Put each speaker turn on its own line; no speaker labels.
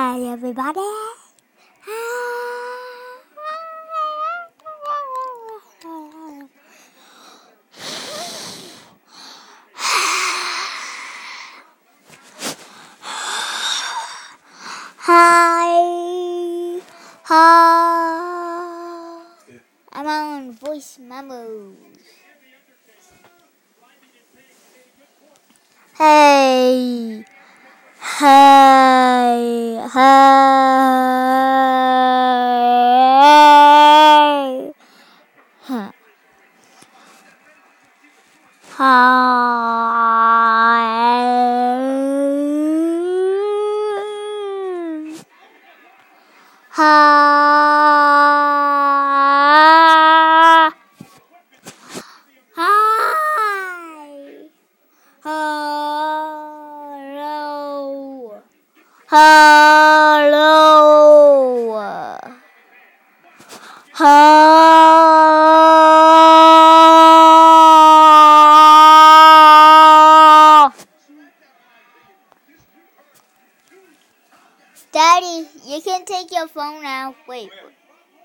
Hi, everybody. Hi. Hi. I'm on voice memos. Hey. Hey. Hey. Huh. Hi. Hi. Hello. Hello. Daddy, you can take your phone now. Wait.